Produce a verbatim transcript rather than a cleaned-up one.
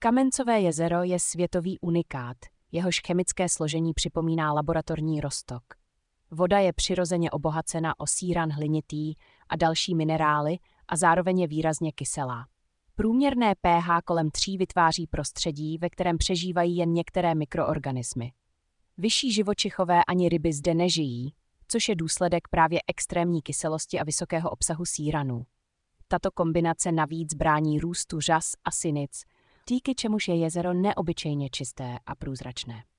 Kamencové jezero je světový unikát, jehož chemické složení připomíná laboratorní roztok. Voda je přirozeně obohacena o síran hlinitý a další minerály a zároveň je výrazně kyselá. Průměrné pH kolem tří vytváří prostředí, ve kterém přežívají jen některé mikroorganismy. Vyšší živočichové ani ryby zde nežijí, což je důsledek právě extrémní kyselosti a vysokého obsahu síranů. Tato kombinace navíc brání růstu řas a sinic, díky čemuž je jezero neobyčejně čisté a průzračné.